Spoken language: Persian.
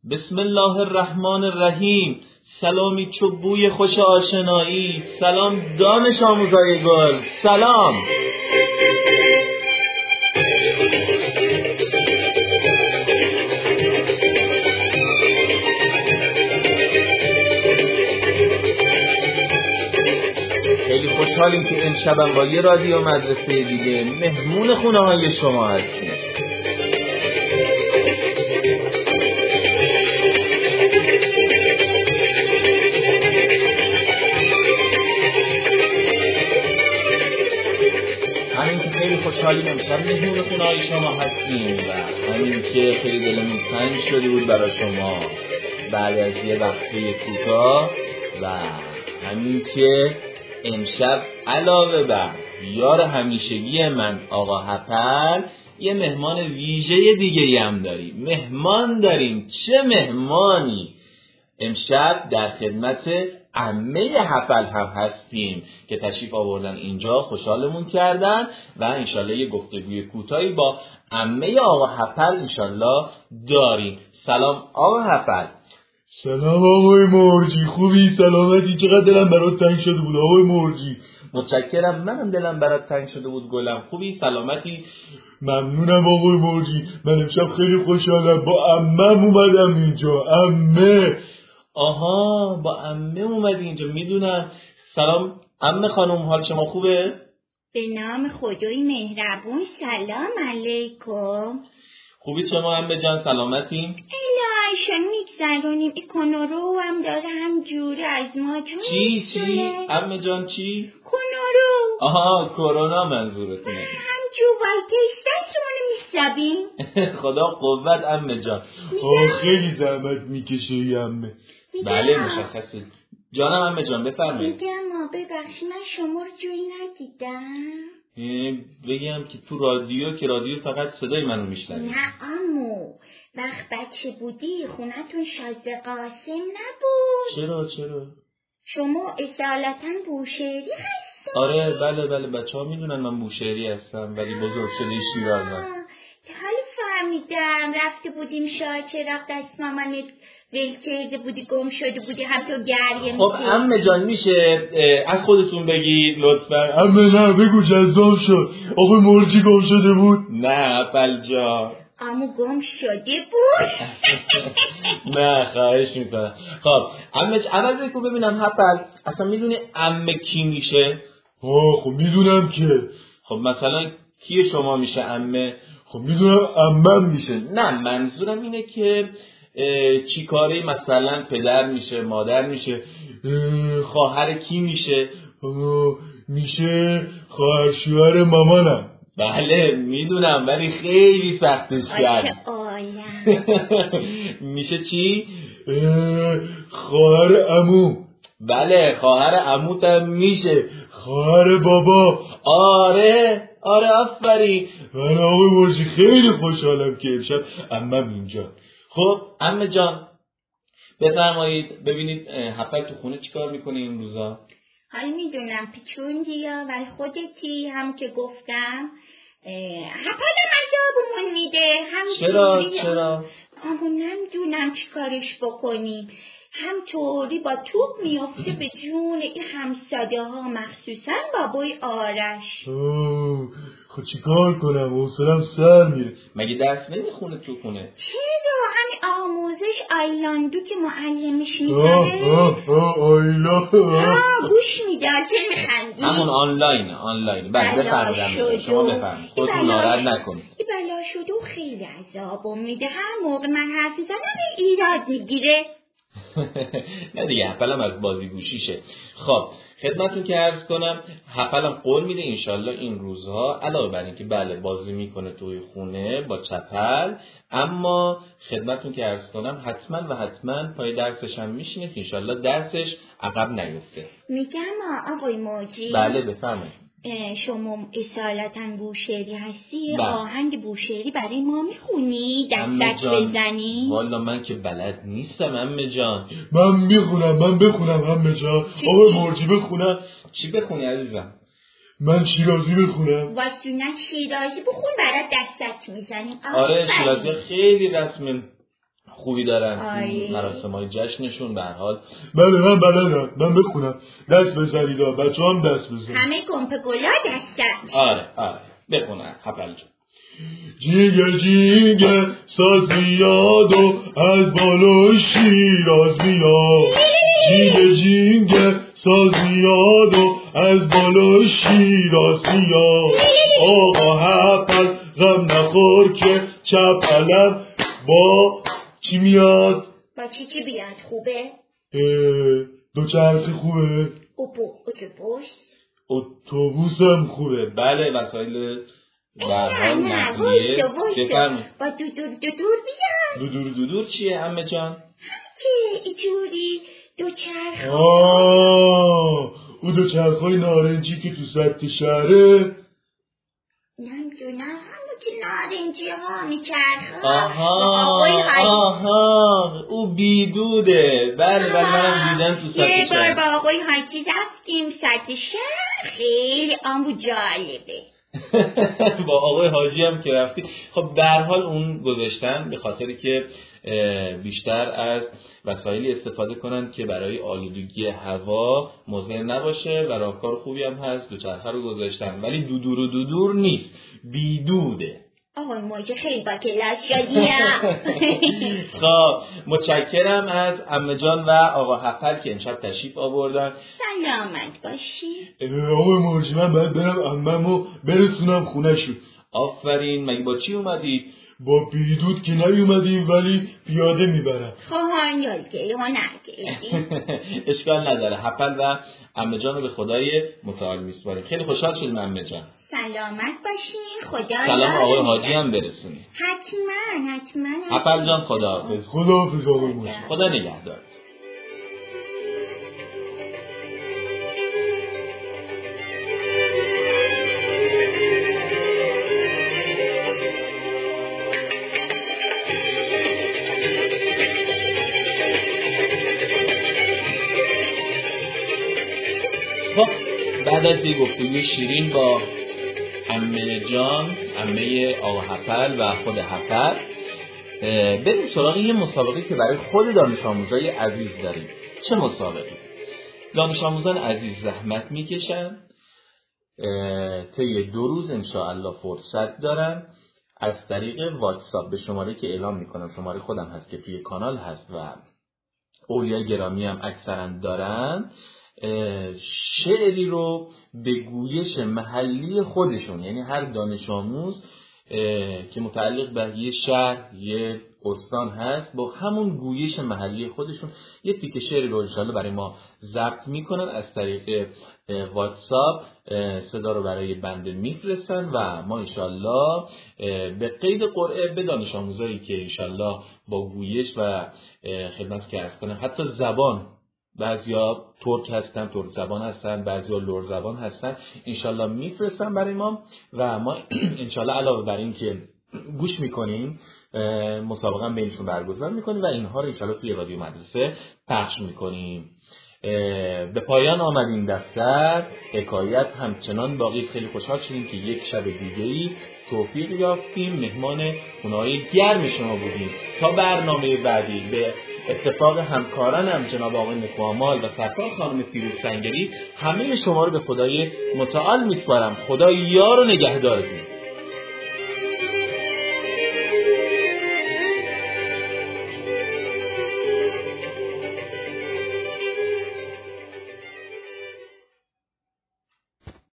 بسم الله الرحمن الرحیم. سلامی چو بوی خوش آشنایی، سلام دانش آموزای گل، سلام. خیلی خوشحالیم که امشبم با یه رادیو مدرسه دیگه مهمون خونه های شما هستیم. همین که خیلی خوشحالیم امشب مهمون خونه های شما هستیم و همین که خیلی دلمون تنگ شده بود برای شما بعد از یه وقفه کوتاه و همین که امشب علاوه بر یار همیشگی من آقا هپل یه مهمان ویژه دیگه هم داریم. مهمان داریم. چه مهمانی؟ امشب در خدمت عمه هپل هم هستیم که تشریف آوردن اینجا، خوشحالمون کردن و انشالله یه گفتگوی کوتاهی با عمه آقا هپل انشالله داریم. سلام آقا هپل. سلام آقای مرجی، خوبی؟ سلامتی؟ چقدر دلم برات تنگ شده بود آقای مرجی. متشکرم، منم دلم برات تنگ شده بود گلم. خوبی؟ سلامتی؟ ممنونم آقای مرجی. من امشب خیلی خوشحالم، با عمم اومدم اینجا. عمه. آها، با عمه اومدی اینجا، میدونم. سلام عمه خانم، حال شما خوبه؟ به نام خدای مهربون، سلام علیکم. خوبی شما عمه جان؟ سلامتیم؟ الهیشون میگذرونیم. کنورو هم داره همجوره از ما جون. چی؟ عمه جان چی؟ کنورو. آها، کرونا منظورتونه. همجور وایتشتن شمانو میشتبیم. خدا قوت عمه جان. خیلی زحمت میکشه ای عمه. بله مشخصه. جانم عمه جان بفرمایید. میگم ببخشید من شما رو جایی ندیدم. بگم که تو رادیو که رادیو فقط صدای منو میشنوه. نه عمو، وقت بچه بودی خونتون شازده قاسم نبود؟ چرا؟ شما اصالتا بوشهری هستن؟ آره بله بچه ها میدونن من بوشهری هستم ولی بزرگ شده شیرازم. حالا فهمیدم رفته بودیم شاچرخ دست مامانت ول کرده بودی، گم شده بودی، هم تو گریه میکنی. خب عمه جان میشه از خودتون بگید لطفا؟ عمه نه بگو، جذاب شد. آقای مرجی گم شده بود؟ نه هپل جان. عمو گم شده بود؟ نه خواهش میکنم. خب عمه اول بگو ببینم هپل اصلا میدونی عمه کی میشه؟ خب میدونم که. خب مثلا کی شما میشه عمه؟ خب میدونم عمم میشه. نه منظورم اینه که چی کاری، مثلا پدر میشه، مادر میشه، خواهر کی میشه؟ میشه خواهر شوهر مامانم. بله میدونم ولی خیلی سختش کرد. میشه چی؟ خواهر عمو. بله خواهر عموتم میشه. خواهر بابا. آره آفرین. من آقای مرجی خیلی خوشحالم که امشب عمم اینجا. خب عمه جان بفرمایید ببینید هپل تو خونه چیکار میکنه این روزا؟ حال میدونم پیچوندیا ولی خودتی هم که گفتم هپلم عذابمون میده. چرا؟ آهو نمیدونم چیکارش بکنیم. همطوری با توپ میافته به جون این همساده ها، مخصوصا بابای آرش. خب چیکار کنم؟ حوصله‌ام سر میره. مگه درس نمیخونه تو خونه؟ چرا؟ همین آموزش آیلاندو که معلمش میکنه. آیلا گوش میده که میخندی. همون آنلاین. بله بفرمایید شما بفرمایید، خودتون ناراحت نکنید. این بلا شده و خیلی عذابم میده. هر موقع من حرف میزنم ایراد میگیره. نه دیگه هپلم از بازی گوشیشه. خب خدمتتون که عرض کنم هپلم قول میده انشالله این روزها علاوه بر اینکه بله بازی میکنه توی خونه با چپل، اما خدمتتون که عرض کنم حتما پای درسش هم میشینه که انشالله درسش عقب نیفته. میگم آقای موجی. بله بفرمایید. شما اصالتا بوشهری هستی؟ بله. آهنگ بوشهری برای ما میخونی؟ دستک بزنی؟ والا من که بلد نیستم عمه جان. من بخونم عمه جان. آقای مرجی بخونم. چی بخونی عزیزم؟ من شیرازی بخونم. واسونت شیرازی بخون برات دستک میزنیم. آره شیرازی خیلی رسمه. خوبی دارن. مراسم‌های جشنشون به هر حال. بله من بلدم، من بخونم. دست بزنید بچه‌ها هم دست بزنید. همه گمپه گلا دستن. آره بخونن حپل جون. جیگه جیگه ساز میاد و از بالای شیراز میاد. جیگه جیگه ساز میاد و از بالای شیراز میاد. آقا حپل غم نخور که چپ علم با چی میاد؟ با چی بیاد خوبه؟ دوچرخه خوبه؟ اتوبوس هم خوبه. بله وسایل برحال نقلیه. با دودور بیاد. دودور چیه عمه جان؟ که ایجوری دوچرخه. او دوچرخهای نارنجی که تو سطح شهره. نمیدونم همون که نارنجی ها میچرخه. آها او بیدوده. بله منم دیدم تو سطح شهر. یه بار با آقای حاجی رفتیم سطح شهر، خیلی آنبو جالبه. با آقای حاجی هم که رفتی. خب به هر حال اون گذاشتن به خاطری که بیشتر از وسایلی استفاده کنن که برای آلودگی هوا مضر نباشه و راهکار خوبی هم هست. دوچرخه رو گذاشتن ولی دودور نیست، بیدوده. آقای موجه خیلی با کلاس شدیم. خب متشکرم از عمه جان و آقا حپل که امشب تشریف آوردن. سلامت باشی. آقای موجه من باید برم عممو برسونم خونه شو. آفرین. مگه با چی اومدی؟ با بیدود که نیومدیم ولی پیاده میبرم. خواهان که اشکال نداره. حپل و عمه جان رو به خدای متعال میسپاریم. خیلی خوشحال شدیم عمه جان. سلامت باشین. خدا سلام آقای حاجی هم برسونی. حتما. حپل جان خداحافظ. خداحافظ آقای موجه. خدا نگهدار. خب بعد از یه گفتگوی شیرین با عمه جان، عمه آقا حپل و خود حپل، بریم سراغ یه مسابقه که برای خود دانش آموزای عزیز داریم. چه مسابقه؟ دانش آموزان عزیز زحمت میکشن، طی 2 روز انشاءالله فرصت دارن از طریق واتساپ به شماره که اعلام میکنم، شماره خودم هست که توی کانال هست و اولیای گرامی هم اکثرا دارن، شعری رو به گویش محلی خودشون، یعنی هر دانش آموز که متعلق به یه شهر، یه استان هست، با همون گویش محلی خودشون یه تیکه شعری رو انشاءالله برای ما ضبط میکنن، از طریق واتساپ صدا رو برای بنده میفرستن و ما انشاءالله به قید قرعه به دانش آموزایی که انشاءالله با گویش و خدمت که عرض کنم حتی زبان، بعضیا ترک هستن، ترک زبان هستن، بعضیا لور زبان هستن، انشالله میفرستن برای ما و ما انشالله علاوه بر این که گوش میکنیم مسابقه هم بینشون برگزار میکنیم و اینها رو انشالله توی رادیو مدرسه پخش میکنیم. به پایان آمد این دفتر، حکایت همچنان باقی. خیلی خوشحال شدیم که یک شب دیگه‌ای توفیق یافتیم، مهمان خونه‌های گرم شما بودیم. تا برنامه بعدی به اتفاق همکارانم جناب آقای نکوامال و سرکار خانم فیروز سنگری، همه شما رو به خدای متعال میسپارم. خدا یار و نگهدارتون.